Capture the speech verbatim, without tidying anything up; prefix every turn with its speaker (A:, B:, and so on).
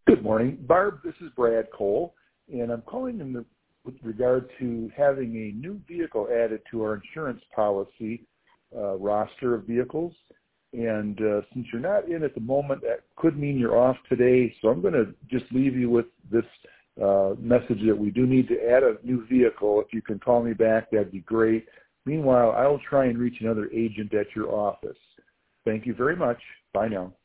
A: Good morning. Barb, this is Brad Cole, and I'm calling in the, with regard to having a new vehicle added to our insurance policy uh, roster of vehicles. And uh, since you're not in at the moment, that could mean you're off today. So I'm going to just leave you with this uh, message that we do need to add a new vehicle. If you can call me back, that'd be great. Meanwhile, I will try and reach another agent at your office. Thank you very much. Bye now.